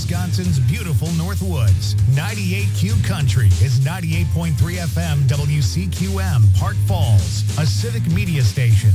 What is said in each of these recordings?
Wisconsin's beautiful Northwoods. 98Q Country is 98.3 FM WCQM, Park Falls, a civic media station.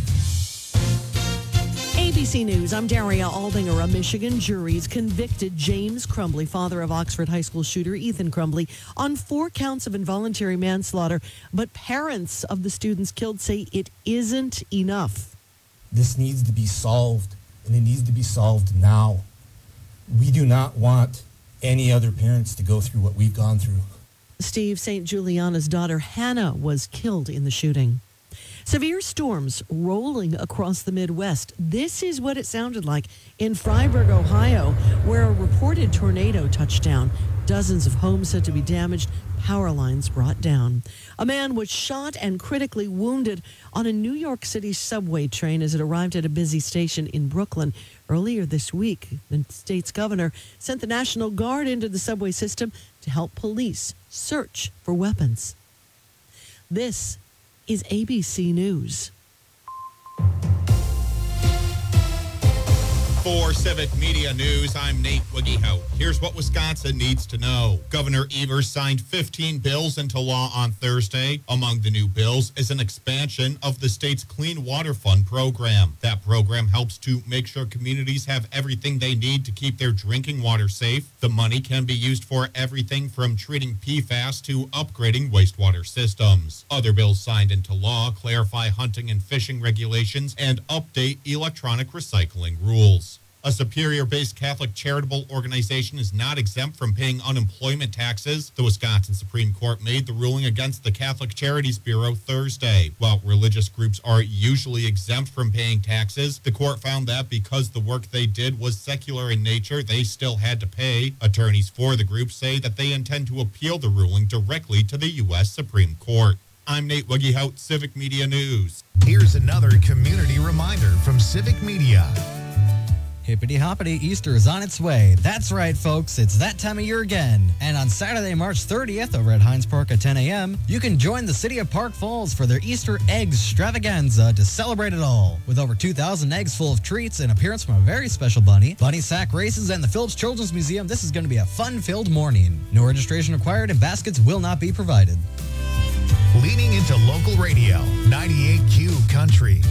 ABC News, I'm Daria Aldinger. A Michigan jury's convicted James Crumbley, father of Oxford High School shooter Ethan Crumbley, on 4 counts of involuntary manslaughter. But parents of the students killed say it isn't enough. This needs to be solved, and it needs to be solved now. We do not want any other parents to go through what we've gone through. Steve St. Juliana's daughter Hannah was killed in the shooting. Severe storms rolling across the Midwest. This is what it sounded like in Freiburg, Ohio, where a reported tornado touched down. Dozens of homes said to be damaged, power lines brought down. A man was shot and critically wounded on a New York City subway train as it arrived at a busy station in Brooklyn. Earlier this week, the state's governor sent the National Guard into the subway system to help police search for weapons. This is ABC News. For Civic Media News, I'm Nate Wiggyhout. Here's what Wisconsin needs to know. Governor Evers signed 15 bills into law on Thursday. Among the new bills is an expansion of the state's Clean Water Fund program. That program helps to make sure communities have everything they need to keep their drinking water safe. The money can be used for everything from treating PFAS to upgrading wastewater systems. Other bills signed into law clarify hunting and fishing regulations and update electronic recycling rules. A Superior-based Catholic charitable organization is not exempt from paying unemployment taxes. The Wisconsin Supreme Court made the ruling against the Catholic Charities Bureau Thursday. While religious groups are usually exempt from paying taxes, the court found that because the work they did was secular in nature, they still had to pay. Attorneys for the group say that they intend to appeal the ruling directly to the U.S. Supreme Court. I'm Nate Wiggyhout, Civic Media News. Here's another community reminder from Civic Media. Hippity hoppity, Easter is on its way. That's right, folks, it's that time of year again. And on Saturday, March 30th, over at Heinz Park at 10 a.m., you can join the city of Park Falls for their Easter Eggs Extravaganza to celebrate it all. With over 2,000 eggs full of treats and appearance from a very special bunny, bunny sack races, and the Phillips Children's Museum, this is going to be a fun-filled morning. No registration required and baskets will not be provided. Leaning into local radio, 98Q Country.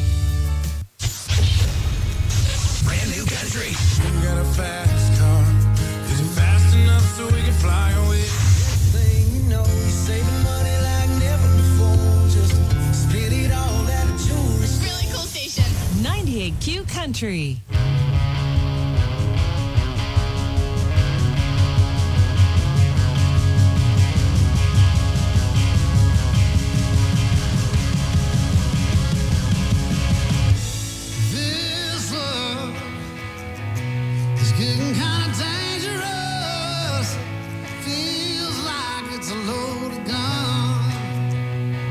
Brand new country. You got a fast car. Is it fast enough so we can fly away? Thing you know, you're saving money like never before. Just spit it all at a tourist. Really cool station. 98Q Country. Getting kind of dangerous. Feels like it's a loaded gun.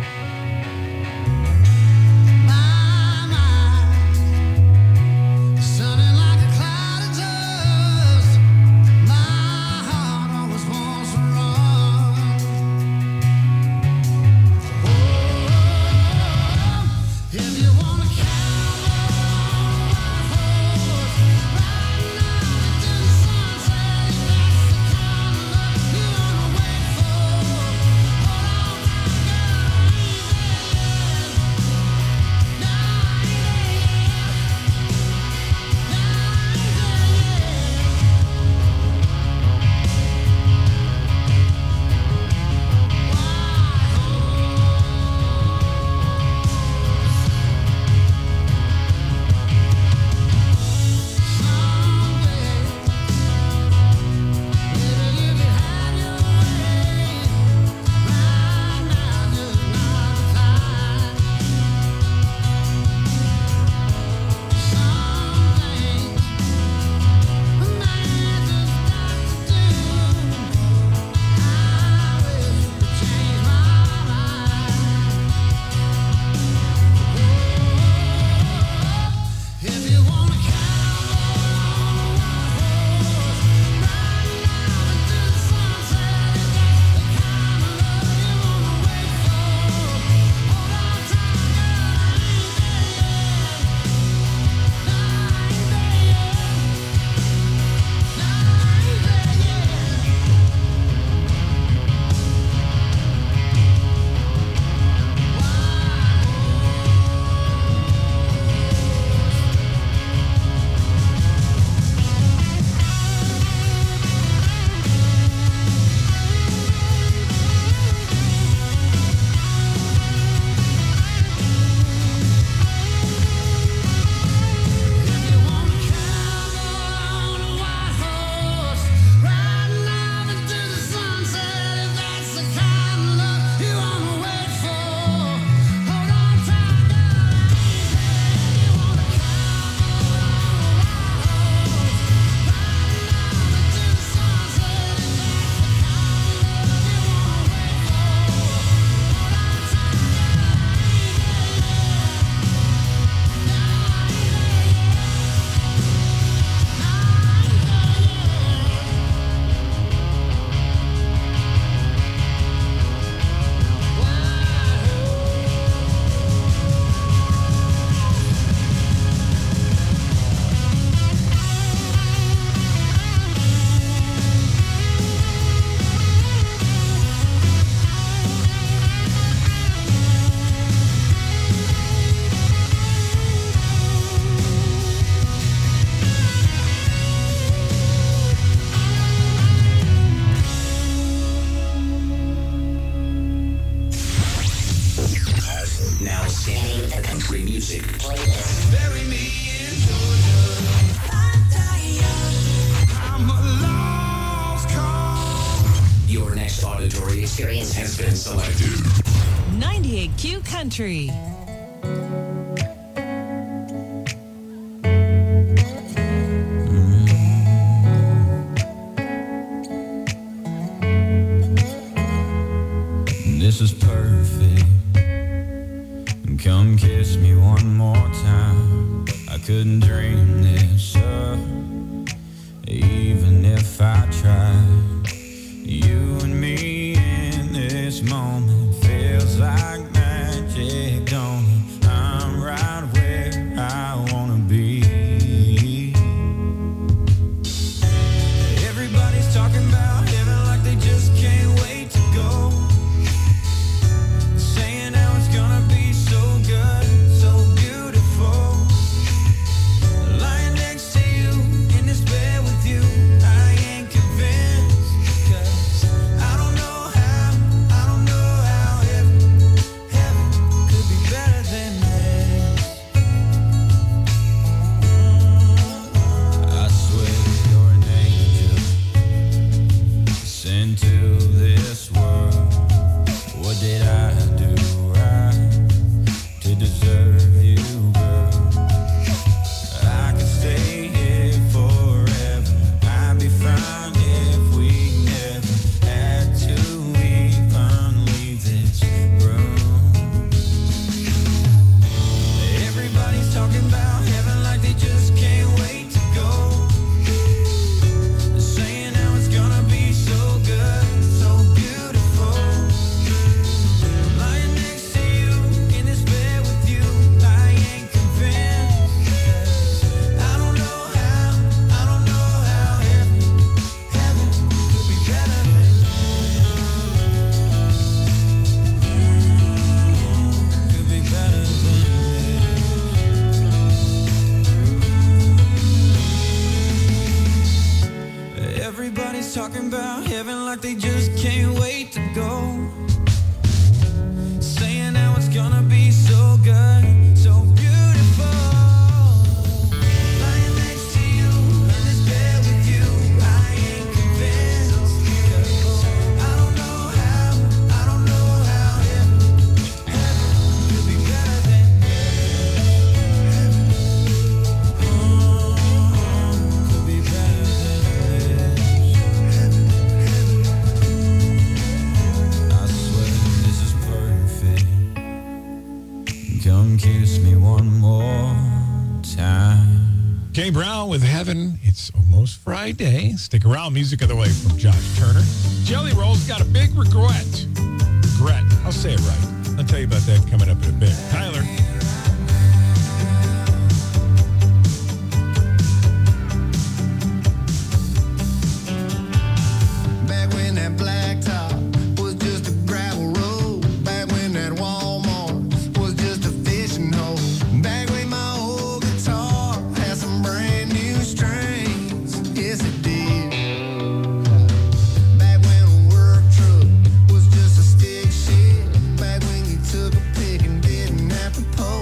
My mind is best auditory experience has been selected. 98Q Country. This is perfect. Come kiss me one more time. I couldn't dream this up, even if I tried. You and me in this moment feels like magic, don't it? I'm right where I wanna be. Everybody's talking about heaven like they just can't wait to go. Saying how it's gonna be so good, so beautiful. Lying next to you in this bed with you, I ain't convinced. 'Cause I don't know how heaven could be better than this. I swear you're an angel sent to this world. What did I do right to deserve you, girl? I could stay here forever. I'd be fine if we never had to even leave this room. Everybody's talking about heaven like they just can't wait to go. Saying how it's gonna be so good, so beautiful. Lying next to you in this bed with you, I ain't convinced. 'Cause I don't know how heaven could be better than this. Could be better than this. Everybody's talking about heaven like they just can't wait to go. Saying how it's gonna be so good, so beautiful. Lying next to you in this bed with you, I ain't convinced. 'Cause I don't know how heaven could be better than could be better than I swear this is perfect. Come kiss me one more time. Jay Brown with Heaven. It's almost Friday. Stick around. Music of the way from Josh Turner. Jelly Roll's got a big regret. I'll say it right. I'll tell you about that coming up in a bit. Tyler. Back when that blacktop was just a gravel road. Back when that Walmart was just a fishing hole. Back when my old guitar had some brand new strings. Yes, it did. Back when a work truck was just a stick shift. Back when you took a pick and didn't have to pull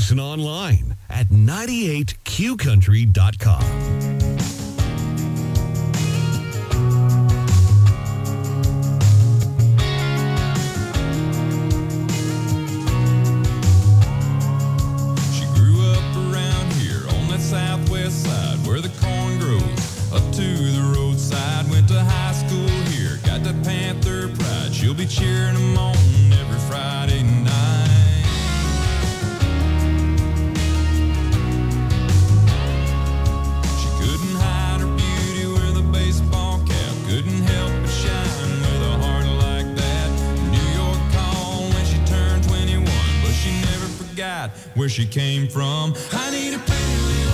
Listen online at 98qcountry.com. Southwest side where the corn grows up to the roadside. Went to high school here, got the Panther pride. She'll be cheering them on every Friday night. She couldn't hide her beauty with a baseball cap, couldn't help but shine with a heart like that. New York called when she turned 21, but she never forgot where she came from. I need a pretty little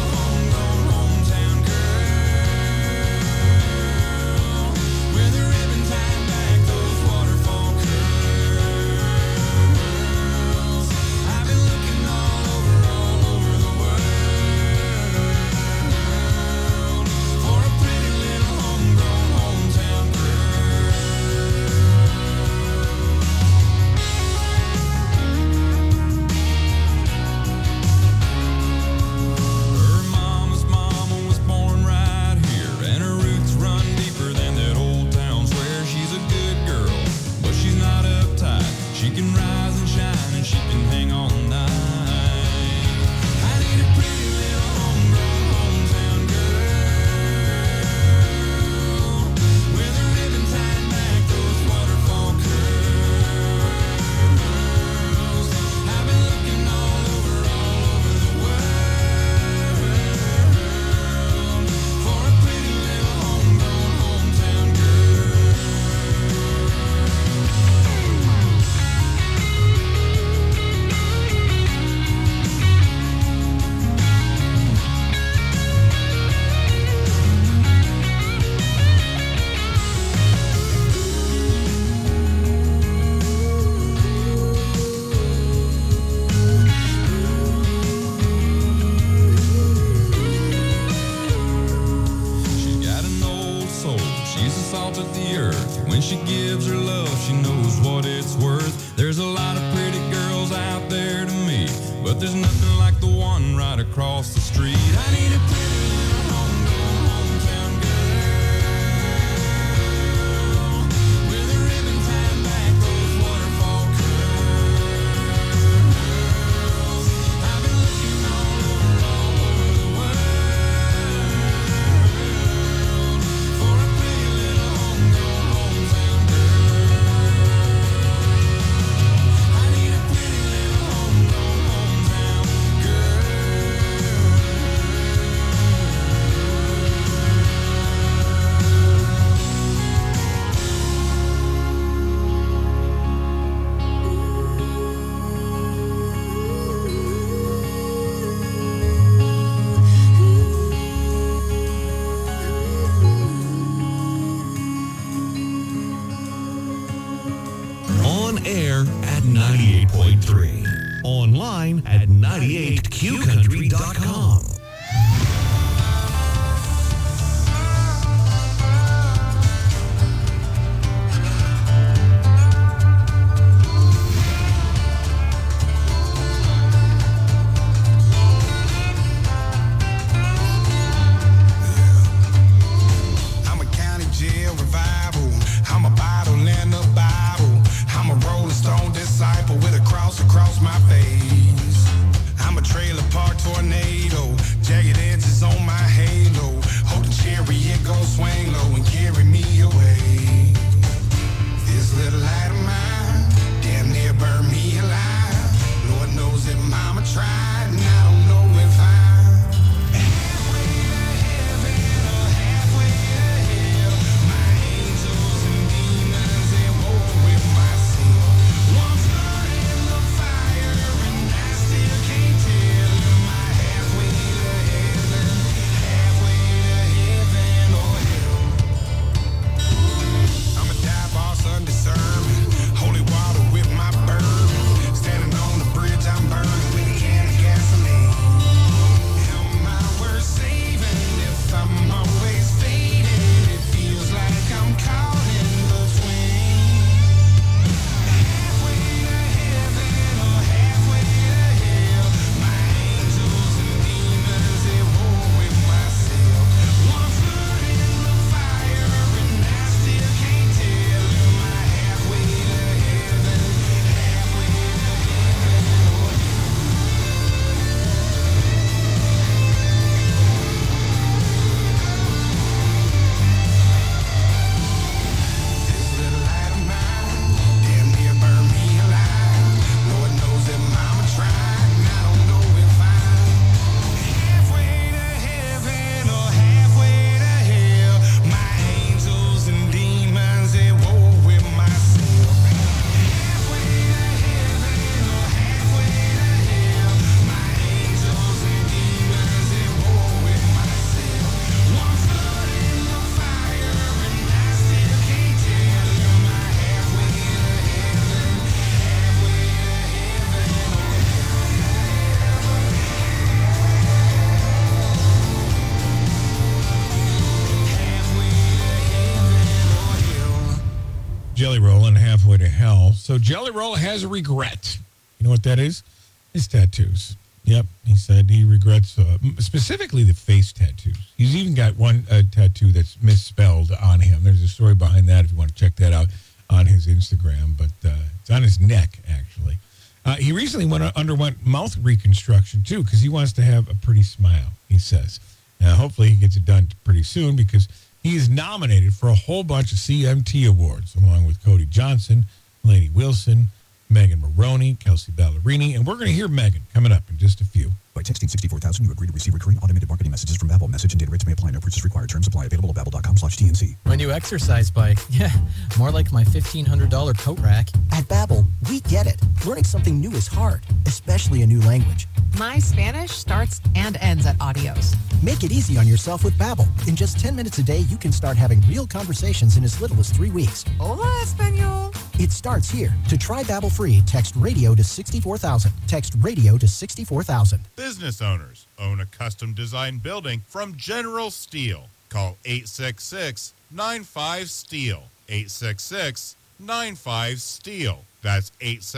air at 98.3. Online at 98qcountry.com. Across my face, I'm a trailer park tornado. Jagged edges on my halo. Hold the chariot, gon' swing low and carry me away. This little light of mine damn near burned me alive. Lord knows that mama tried, and I don't know if I'm halfway to heaven or halfway to hell. My angels and demons, they war with my sin. Once in the fire, and I still can't tell. Am I halfway Highway to Hell. So Jelly Roll has a regret. You know what that is? His tattoos. Yep, he said he regrets specifically the face tattoos. He's even got one tattoo that's misspelled on him. There's a story behind that if you want to check that out on his Instagram, but it's on his neck, actually. He recently underwent mouth reconstruction, too, because he wants to have a pretty smile, he says. Now, hopefully he gets it done pretty soon because he is nominated for a whole bunch of CMT awards, along with Cody Johnson, Lainey Wilson, Megan Maroney, Kelsey Ballerini, and we're going to hear Megan coming up in just a few. By texting 64,000, you agree to receive recurring automated marketing messages from Babbel. Message and data rates may apply. No purchase required. Terms apply. Available at babbel.com/TNC. My new exercise bike. Yeah, more like my $1,500 coat rack. At Babbel, we get it. Learning something new is hard, especially a new language. My Spanish starts and ends at Adios. Make it easy on yourself with Babbel. In just 10 minutes a day, you can start having real conversations in as little as 3 weeks. Hola, Espanol. It starts here. To try Babbel free, text radio to 64,000. Text radio to 64,000. Business owners own a custom-designed building from General Steel. Call 866-95-STEEL. 866-95-STEEL. That's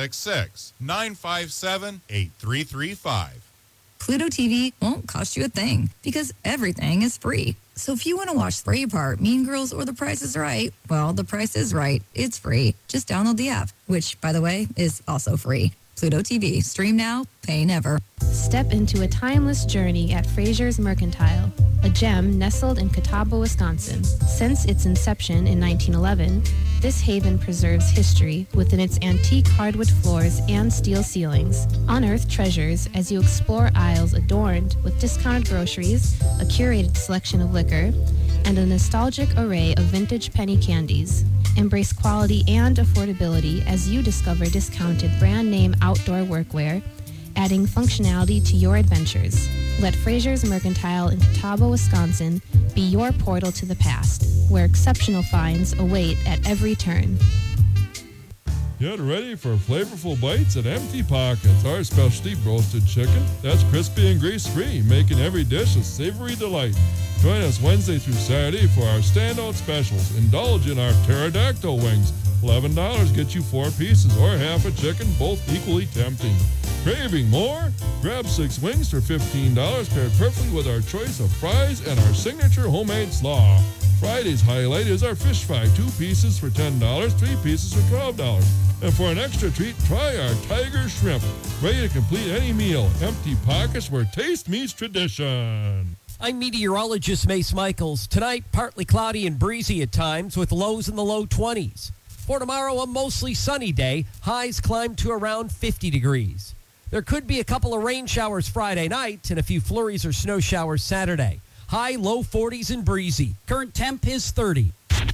866-957-8335. Pluto TV won't cost you a thing because everything is free. So if you want to watch Braveheart, Mean Girls, or The Price is Right, well, The Price is Right. It's free. Just download the app, which, by the way, is also free. Pluto TV. Stream now, pay never. Step into a timeless journey at Fraser's Mercantile, a gem nestled in Catawba, Wisconsin. Since its inception in 1911, this haven preserves history within its antique hardwood floors and steel ceilings. Unearth treasures as you explore aisles adorned with discounted groceries, a curated selection of liquor, and a nostalgic array of vintage penny candies. Embrace quality and affordability as you discover discounted brand name outdoor workwear, adding functionality to your adventures. Let Fraser's Mercantile in Catawba, Wisconsin be your portal to the past, where exceptional finds await at every turn. Get ready for flavorful bites at Empty Pockets, our specialty roasted chicken that's crispy and grease-free, making every dish a savory delight. Join us Wednesday through Saturday for our standout specials. Indulge in our pterodactyl wings. $11 gets you 4 pieces or half a chicken, both equally tempting. Craving more? Grab 6 wings for $15, paired perfectly with our choice of fries and our signature homemade slaw. Friday's highlight is our fish fry, 2 pieces for $10, 3 pieces for $12. And for an extra treat, try our tiger shrimp. Ready to complete any meal. Empty Pockets, where taste meets tradition. I'm meteorologist Mace Michaels. Tonight, partly cloudy and breezy at times with lows in the low 20s. For tomorrow, a mostly sunny day. Highs climb to around 50 degrees. There could be a couple of rain showers Friday night and a few flurries or snow showers Saturday. High, low 40s and breezy. Current temp is 30.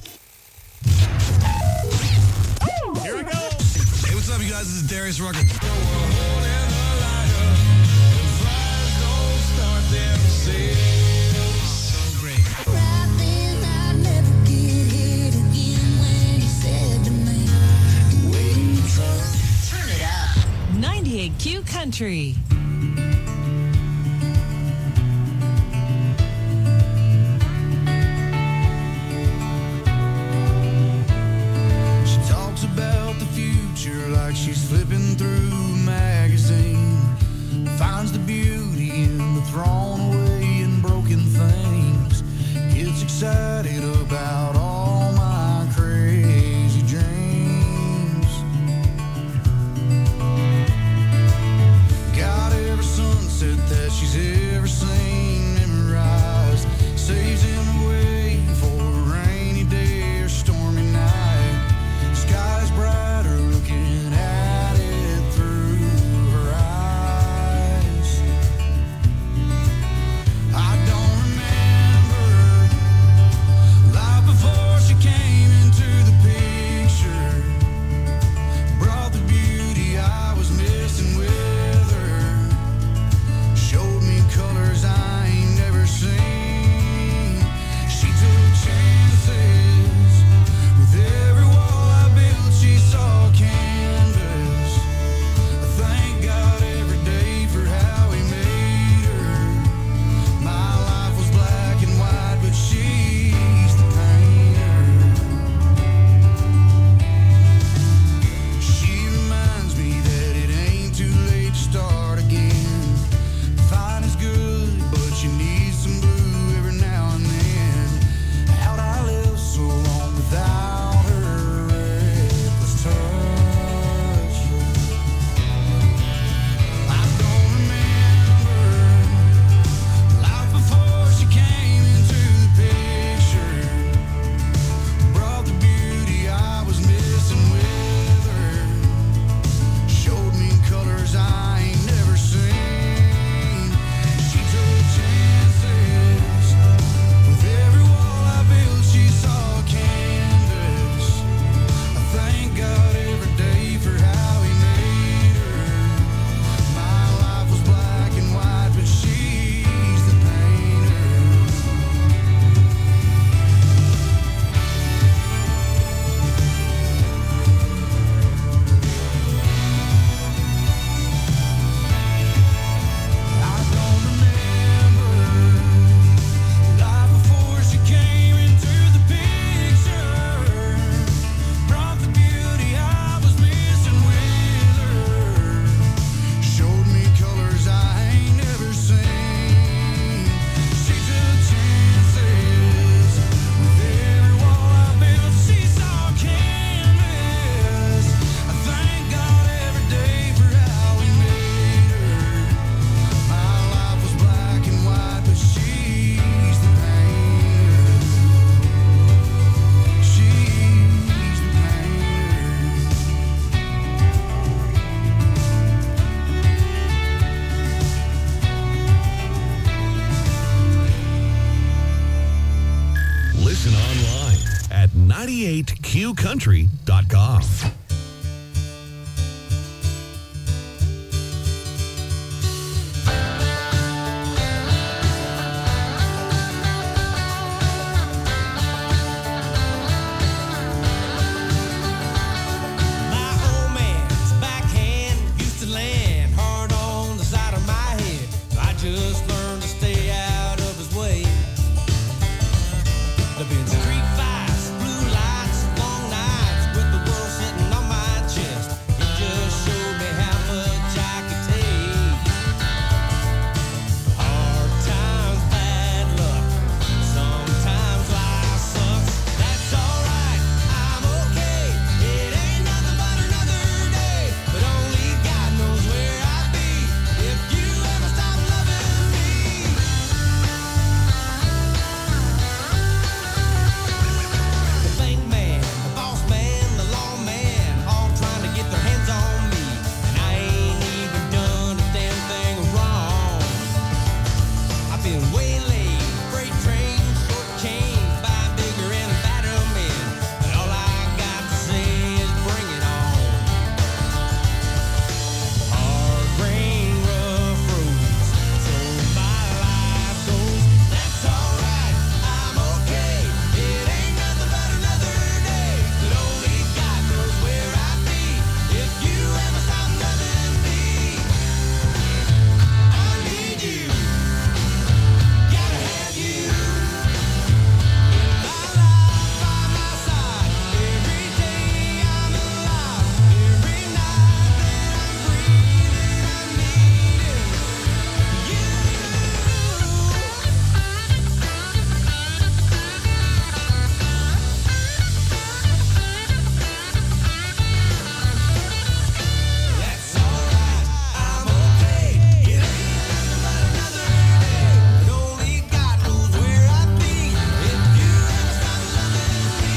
Here we go. Hey, what's up, you guys? This is Darius Rucker. So great. 98Q Country. She talks about the future like she's flipping through a magazine. Finds the beauty in the thrown away and broken things. Gets excited about all my crazy dreams. Got every sunset that she's ever seen memorized. Saves him away for a rainy day or stormy night. Sky's brighter looking at it through her eyes. I don't remember life before 98qcountry.com. Just learn to stay out of his way. There've been street fights, blue lights, long nights with the world sitting on my chest. It just showed me how much I could take. Hard times, bad luck. Sometimes life sucks. That's alright, I'm okay. It ain't nothing but another day. But only God knows where I'd be if you ever stop loving. The bank man, the boss man, the law man, all trying to get their hands on me. And I ain't even done a damn thing wrong. I've been waylaid, freight trains, short chains, by bigger and badder men. And all I got to say is bring it on. Hard rain, rough roads, so my life goes. That's alright, I'm okay. It ain't nothing but another day. But only God knows where I'd be if you ever stop loving me. I need you, gotta have you in my life, by my side. Every day I'm alive, every night that I'm breathing, I'm needing you. That's alright, I'm okay. It ain't nothing but another day. But only God knows where I'd be if you ever stop loving me.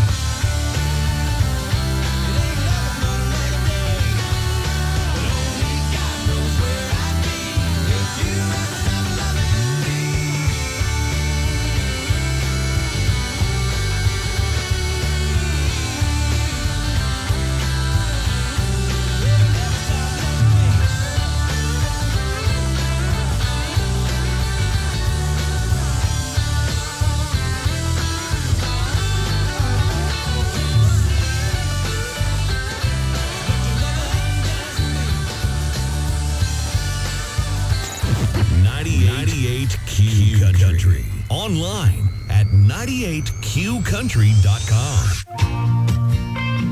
It ain't nothing but another day. But only God knows where I'd be if you ever stop loving me. Q Country. Online at 98qcountry.com.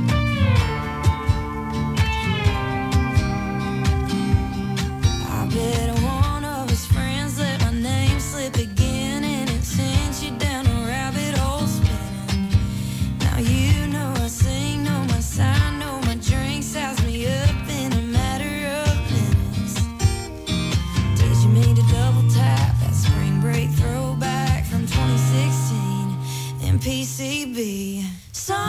I bet one of his friends let my name slip again, and it sends you down a rabbit hole spinning. Now you know I sing, know my sign, know my drink, size me up in a matter of minutes. Teaching me to double tap that spring break throwback from 2016 in PCB. So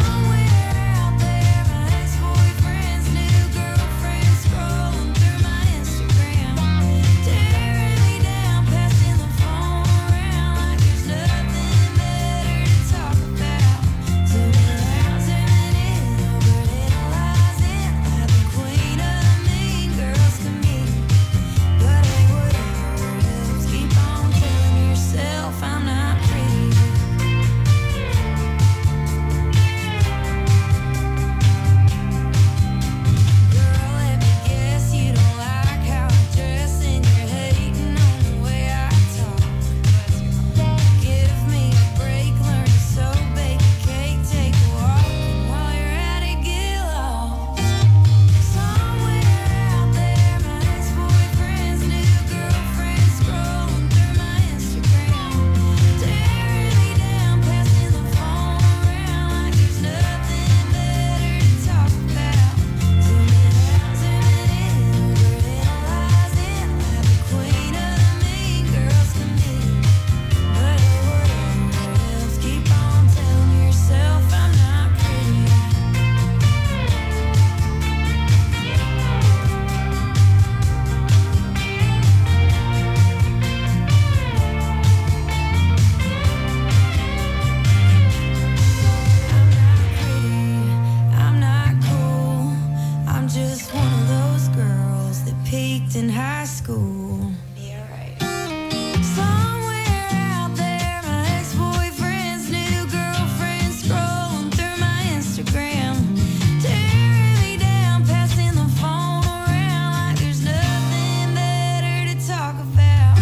just one of those girls that peaked in high school. Yeah, right. Somewhere out there, my ex-boyfriend's new girlfriend scrolling through my Instagram, tearing me down, passing the phone around like there's nothing better to talk about.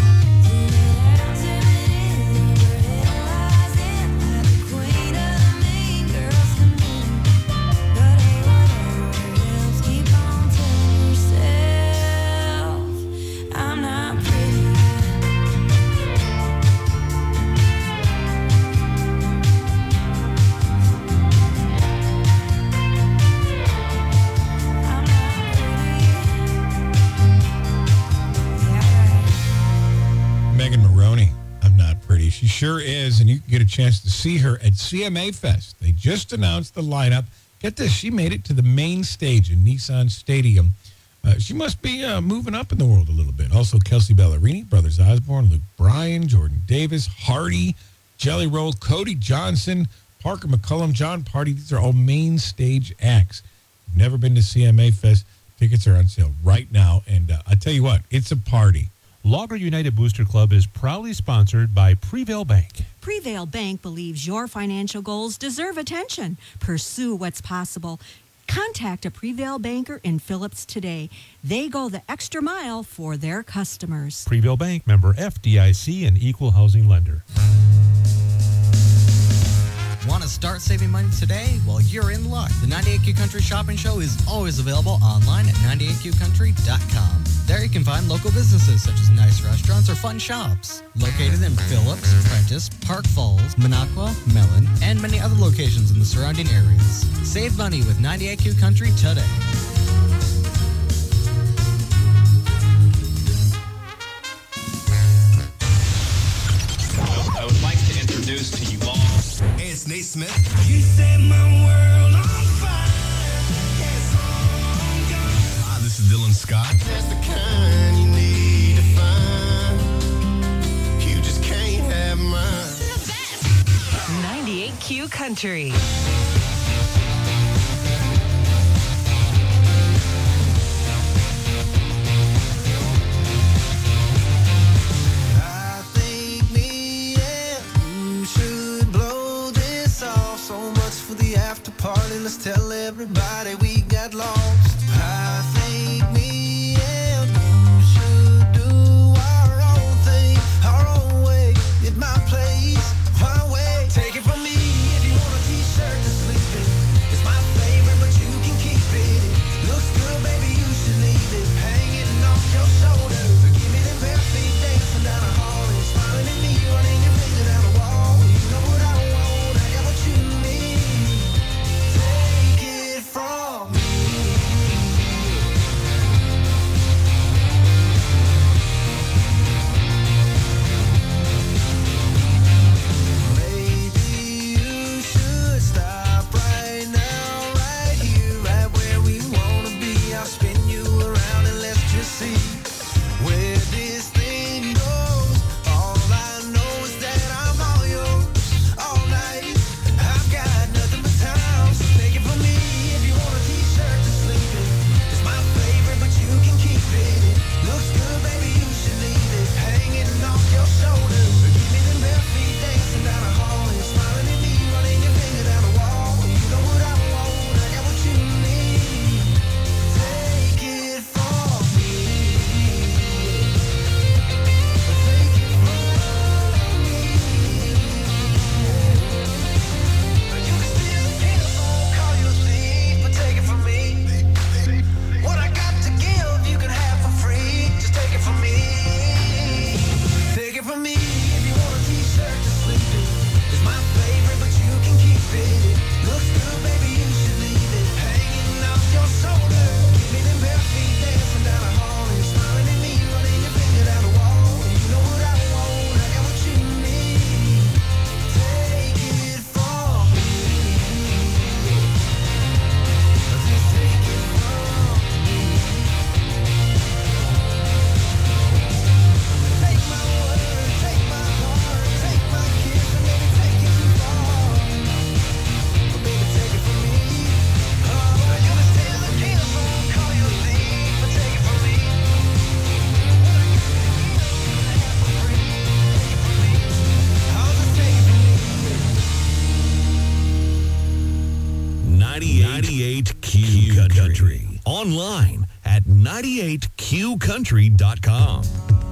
Megan Maroney, I'm not pretty. She sure is, and you can get a chance to see her at CMA Fest. They just announced the lineup. Get this, she made it to the main stage in Nissan Stadium. She must be moving up in the world a little bit. Also, Kelsey Ballerini, Brothers Osborne, Luke Bryan, Jordan Davis, Hardy, Jelly Roll, Cody Johnson, Parker McCullum, John Party. These are all main stage acts. If you've never been to CMA Fest, tickets are on sale right now. And I tell you what, it's a party. Logger United Booster Club is proudly sponsored by Prevail Bank. Prevail Bank believes your financial goals deserve attention. Pursue what's possible. Contact a Prevail banker in Phillips today. They go the extra mile for their customers. Prevail Bank, member FDIC, and equal housing lender. Want to start saving money today? Well, you're in luck. The 98Q Country Shopping Show is always available online at 98QCountry.com. There you can find local businesses such as nice restaurants or fun shops. Located in Phillips, Prentice, Park Falls, Minocqua, Mellon, and many other locations in the surrounding areas. Save money with 98Q Country today. I would like to introduce to you all. Hey, it's Nate Smith. You set my world on fire. Hi, this is Dylan Scott. That's the kind you need to find. You just can't have mine. 98Q Country. I think me and you should blow this off. So much for the after party. Let's tell everybody we got lost. I think me and you should do our own thing, our own way. At my place, my way. Take it from me if you want a t-shirt to sleep Country. Online at 98qcountry.com.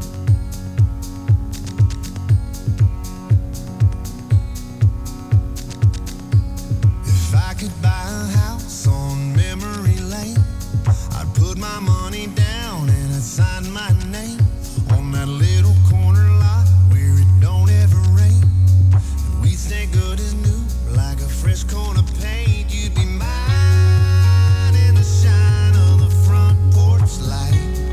If I could buy a house on memory lane, I'd put my money down and I'd sign my name on that little corner lot where it don't ever rain. And we'd stay good as new, like a fresh coat of paint. You'd be mine in the shine of the front porch light.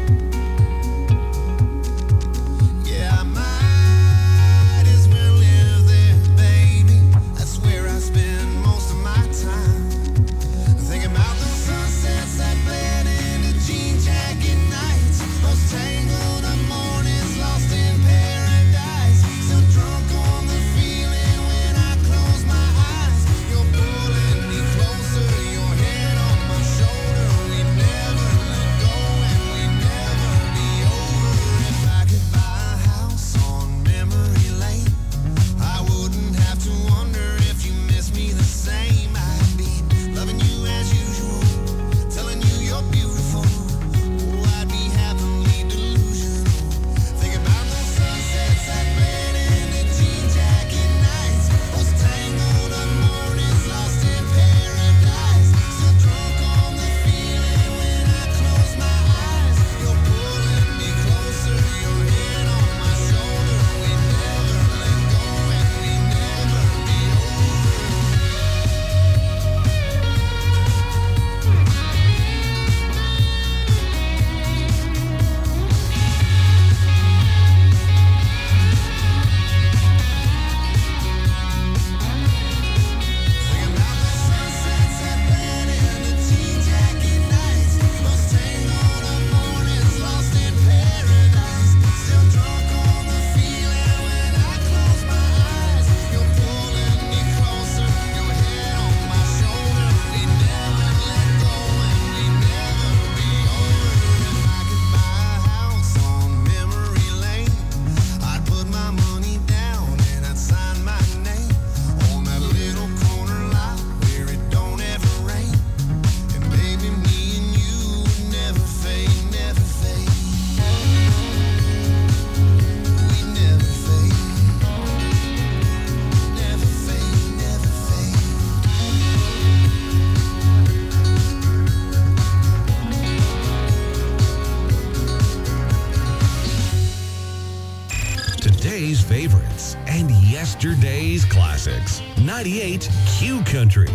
Yeah, I might as well live there, baby. That's where I spend most of my time. Thinking about the sunsets that bled into jean jacket nights, those tangled up mornings lost in paradise. Still drunk on the feeling when I close my eyes. You're pulling me closer, your head on my shoulder. We never let go and we never be over. If I could buy a house on memory lane, I wouldn't have to wonder if you miss me the same. I'd be loving you as usual, telling you you're beautiful. Oh, I'd be happily delusional. Think about those sunsets that bled into jean jacket nights, those tangled up mornings lost in paradise. Still drunk on the feeling when I close my eyes. You're pulling me closer, your head on my shoulder. We never let go and we never be over. Thinking about the sunsets that bled into jean jacket nights, those tangled up mornings lost in paradise. Still drunk on the feeling when I close my eyes. You're pulling me closer, your head on my shoulder. We never let go and we never be over. If I could buy a house on memory lane, I'd put my money down and I'd sign my name on that little corner lot where it don't ever rain. And baby, me and you would never fade, never fade. We'd never fade. Never fade, never fade. Today's favorites and yesterday's classics. 98 Q Country.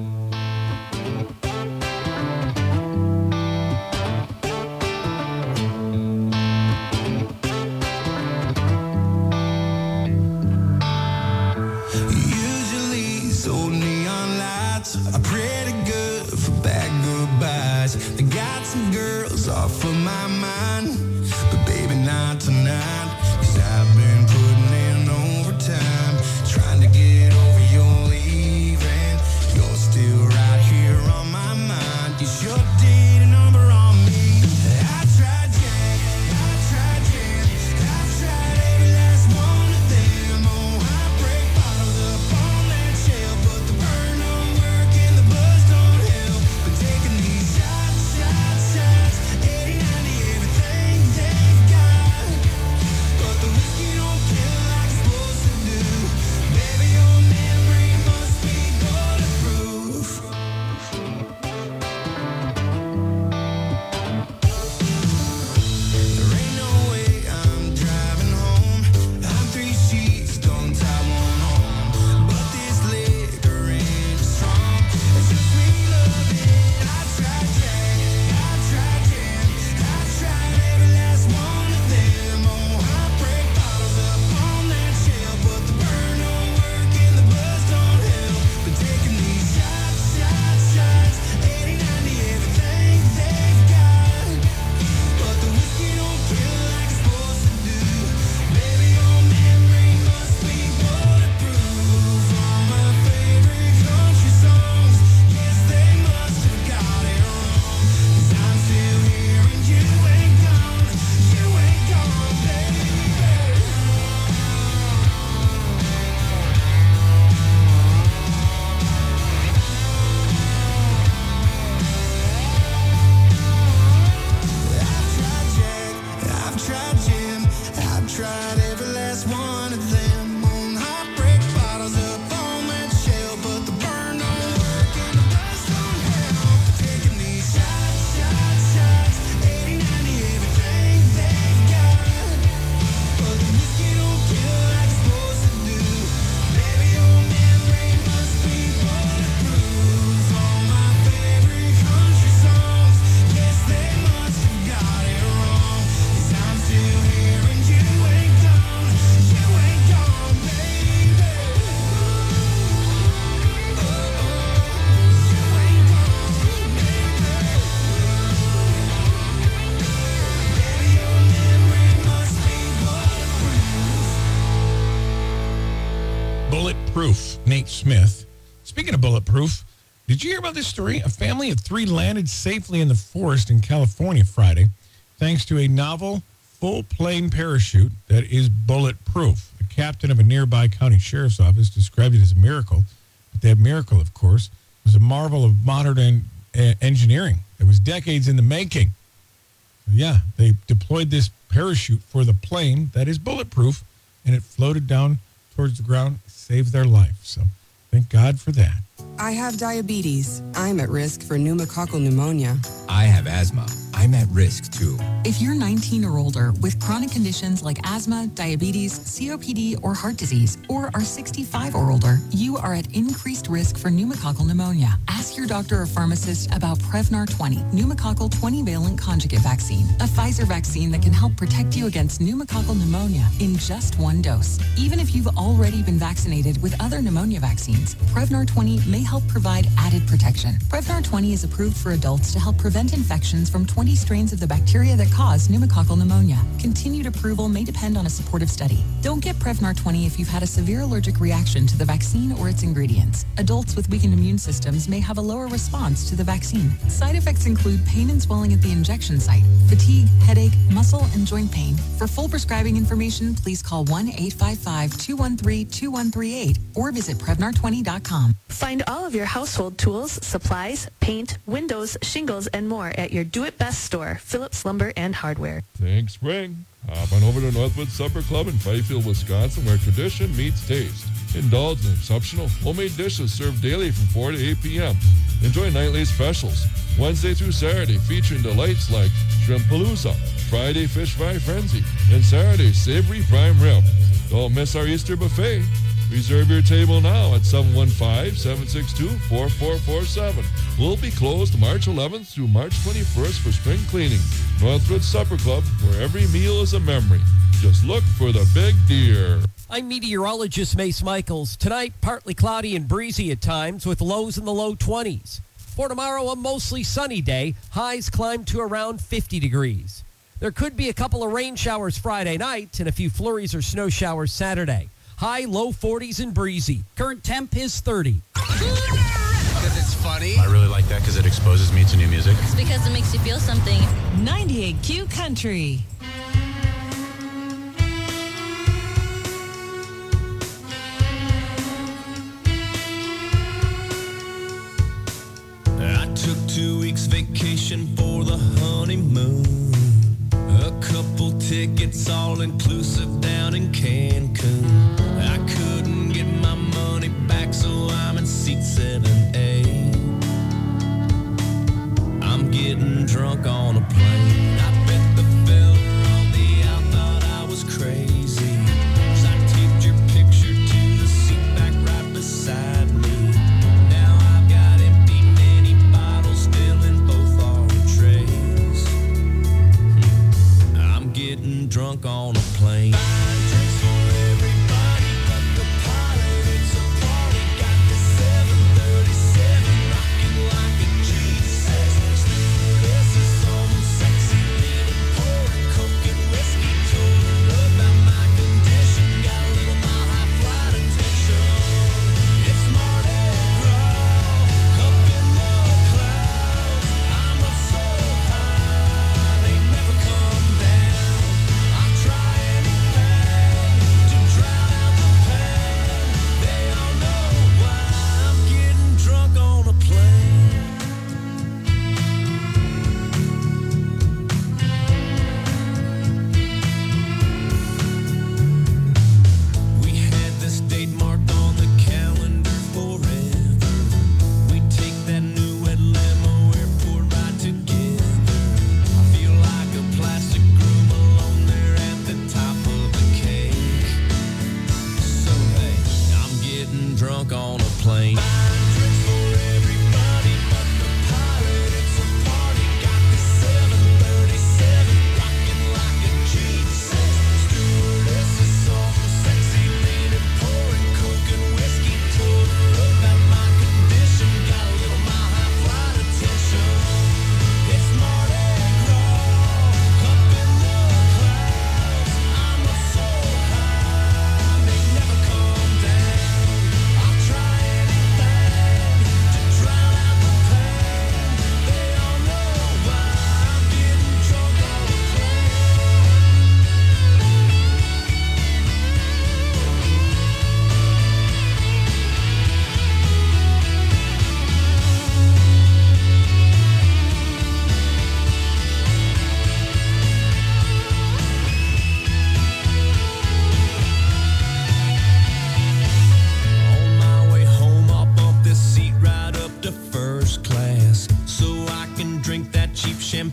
Usually, so neon lights are pretty good for bad goodbyes. I got some girls off of my mind, but baby, not tonight. 'Cause I've been putting in overtime, trying to get over your leaving. You're still right here on my mind. You should did a number on me. I tried Jack, I tried Jen, I've tried every last one of them. Oh, heartbreak bottles up on that shelf, but the burn don't work and the buzz don't help. But taking these shots, 80, 90, everything bulletproof Nate Smith. Speaking of bulletproof, did you hear about this story? A family of 3 landed safely in the forest in California Friday thanks to a novel full-plane parachute that is bulletproof. The captain of a nearby county sheriff's office described it as a miracle. But that miracle, of course, was a marvel of modern engineering that was decades in the making. Yeah, they deployed this parachute for the plane that is bulletproof, and it floated down towards the ground, saved their life. So thank God for that. I have diabetes. I'm at risk for pneumococcal pneumonia. I have asthma. I'm at risk too. If you're 19 or older with chronic conditions like asthma, diabetes, COPD, or heart disease, or are 65 or older, you are at increased risk for pneumococcal pneumonia. Ask your doctor or pharmacist about Prevnar 20, pneumococcal 20-valent conjugate vaccine, a Pfizer vaccine that can help protect you against pneumococcal pneumonia in just one dose. Even if you've already been vaccinated with other pneumonia vaccines, Prevnar 20 may help provide added protection. Prevnar 20 is approved for adults to help prevent infections from 20 strains of the bacteria that cause pneumococcal pneumonia. Continued approval may depend on a supportive study. Don't get Prevnar 20 if you've had a severe allergic reaction to the vaccine or its ingredients. Adults with weakened immune systems may have a lower response to the vaccine. Side effects include pain and swelling at the injection site, fatigue, headache, muscle, and joint pain. For full prescribing information, please call 1-855-213-2138 or visit Prevnar20.com. Find all of your household tools, supplies, paint, windows, shingles, and more at your do-it-best store, Phillips Lumber and Hardware. Thanks, spring. Hop on over to Northwood Supper Club in Fifield, Wisconsin, where tradition meets taste. Indulge in exceptional homemade dishes served daily from 4 to 8 p.m. Enjoy nightly specials, Wednesday through Saturday, featuring delights like Shrimp Palooza, Friday Fish Fry Frenzy, and Saturday Savory Prime Rib. Don't miss our Easter buffet. Reserve your table now at 715-762-4447. We'll be closed March 11th through March 21st for spring cleaning. Northwood Supper Club, where every meal is a memory. Just look for the big deer. I'm meteorologist Mace Michaels. Tonight, partly cloudy and breezy at times with lows in the low 20s. For tomorrow, a mostly sunny day. Highs climb to around 50 degrees. There could be a couple of rain showers Friday night and a few flurries or snow showers Saturday. High, low 40s and breezy. Current temp is 30. Because it's funny. I really like that because it exposes me to new music. It's because it makes you feel something. 98Q Country. I took 2 weeks vacation for the honeymoon. A couple tickets all inclusive down in Cancun. I couldn't get my money back, so I'm in seat 7A. I'm getting drunk on a plane. I bet the fella on the out thought I was crazy. 'Cause I taped your picture to the seat back right beside me. Now I've got empty mini bottles still in both our trays. I'm getting drunk on a plane. Buying drinks for everybody but the pilot. It's a party. Got the 737 rocking like a G6. Stewardesses on sexy living, pouring coke and whiskey. Told her about my condition. Got a little mile high flight attention. It's Mardi Gras up in the clouds. I'm up so high, they never come down. I'll try anything.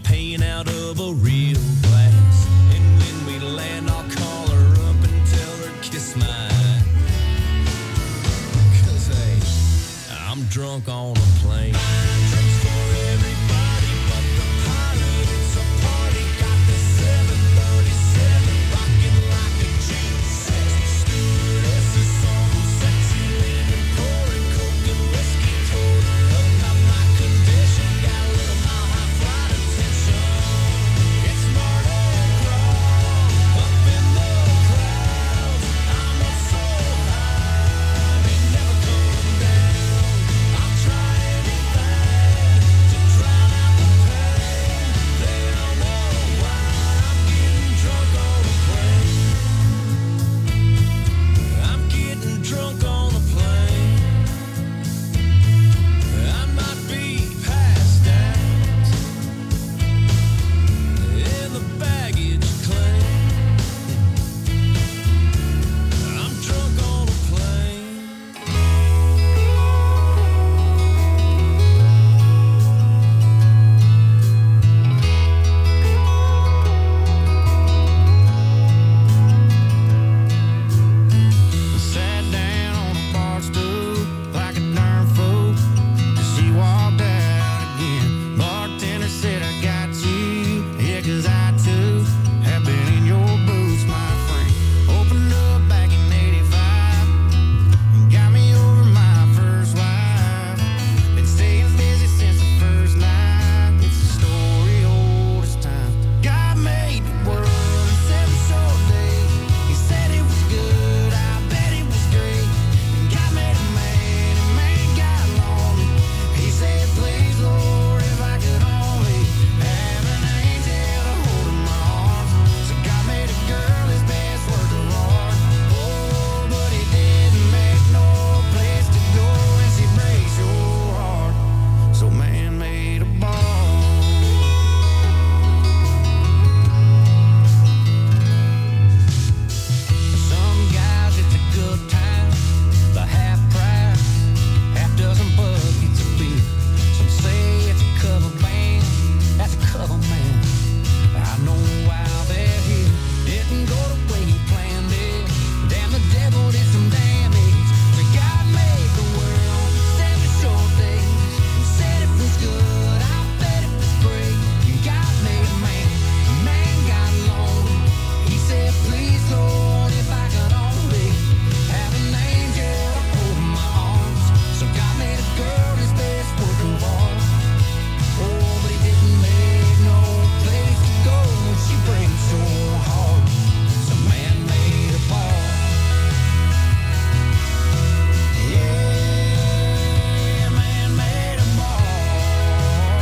champagne out of a real glass. And when we land, I'll call her up and tell her kiss my ass. 'Cause hey, I'm drunk on a plane. Drinks for everybody but the pilot. It's a party, got the 737 rocking like a G6. Stewardess is some sexy lady pouring coke and whiskey. Told her about my condition, got a little mile-high flight attention. It's Mardi Gras up in the clouds. I'm up so high, ain't never come down. I'll try anything to drown out the pain. They don't know why I'm getting drunk on a plane. I'm getting drunk on a plane. I might be passed out in the baggage claim. I'm drunk on a plane. Sat down on a bar stool like a darn fool. She walked out again. Bartender said, I got you. Yeah, 'cause I too have been in your boots, my friend. Opened up back in 85 and got me over my first wife. Been staying busy since the first night. It's a story old as time. God made the world in 7 short days. He said it was good, I bet it was great. And God made a man, and man got lonely. He said, please, Lord, if I could only have an angel to hold in my arms. So God made a girl his best work of art. Oh, but he didn't make no place to go, and she breaks your heart. So man made a ball. Some guys, it's a good time, the half price, half dozen buckets of beer. Some say it's a cover band, that's a cover man. I know why they're here. Didn't go the way he planned it. Damn, the devil did some damage. So God made the world in 7 short days. And said it was good, I bet it was great. And God made a man got lonely. He said, please, Lord, if I could only have an angel to hold in my arms. So God made a girl his best work of art. Oh, but he didn't make no place to go when she breaks your heart. So man made a ball. Yeah, man made a ball.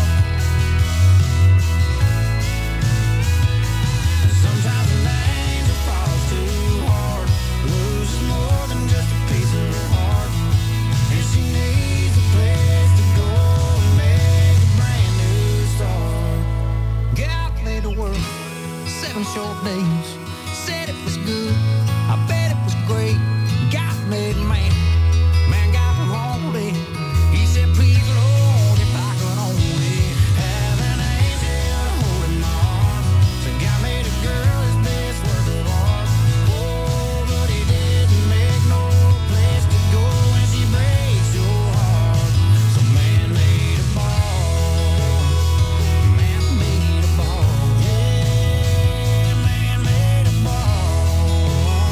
Sometimes an angel falls too hard, loses more than just a piece of her heart, and she needs a place to go and make a brand new start. God made the world 7 short days. Said it was good, I bet it was great. God made man got lonely. He said, please, Lord, if I could only have an angel to hold in my arms. So God made a girl his best work of art. Oh, but he didn't make no place to go, and she breaks your heart. So man made a ball. Man made a ball. Yeah, man made a ball.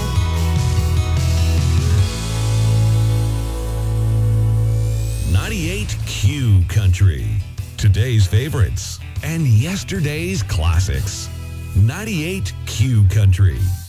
98 Q Country. Today's favorites and yesterday's classics. 98 Q Country.